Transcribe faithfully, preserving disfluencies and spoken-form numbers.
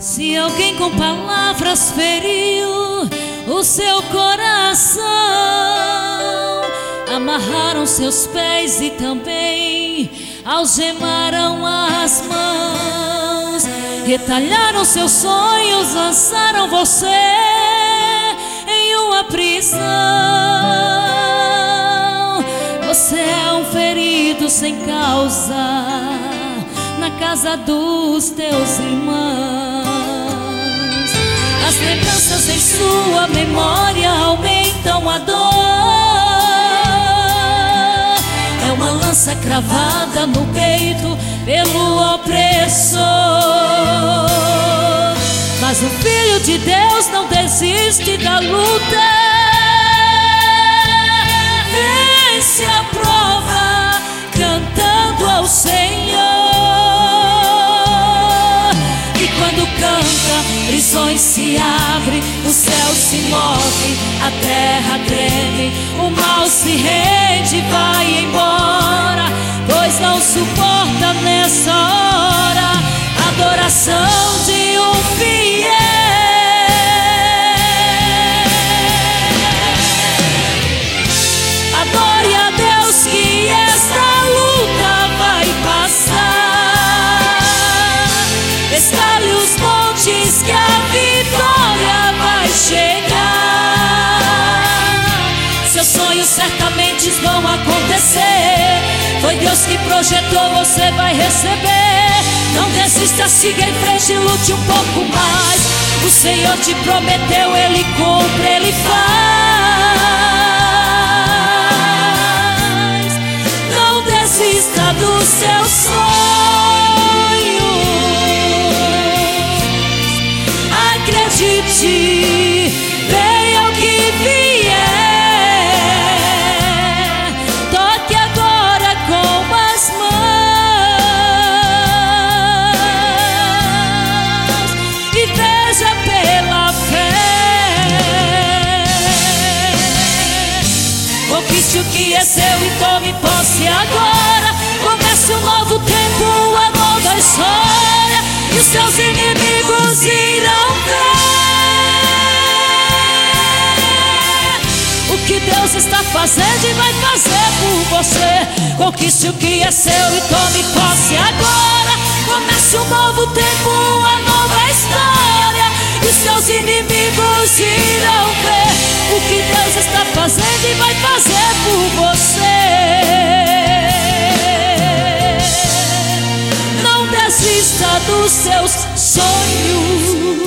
Se alguém com palavras feriu o seu coração, amarraram seus pés e também algemaram as mãos, retalharam seus sonhos, lançaram você em uma prisão. Você é um ferido sem causa na casa dos teus irmãos. As lembranças em sua memória aumentam a dor. É uma lança cravada no peito pelo opressor. Mas o Filho de Deus não desiste da luta. Vence a prova cantando ao Senhor. E quando canta, prisões se abrem, o céu se move, a terra treme, o mal se rende e vai embora, pois não suporta nessa hora a adoração de um fiel. Adore a Deus que esta luta vai passar. Escale os montes que a vitória vai chegar. Seus sonhos certamente vão acontecer. Foi Deus que projetou, você vai receber. Não desista, siga em frente, lute um pouco mais. O Senhor te prometeu, Ele cumpre, Ele faz. Não desista dos seus sonhos. Acredite, venha o que vier. Toque agora com as mãos e veja pela fé. Conquiste o que é seu e tome posse agora. Comece um novo tempo, uma nova história, e os seus inimigos irão ver o que Deus está fazendo e vai fazer por você. Conquiste o que é seu e tome posse agora. Comece um novo tempo, uma nova história, e os seus inimigos irão ver o que Deus está fazendo e vai fazer por você. Não desista dos seus sonhos.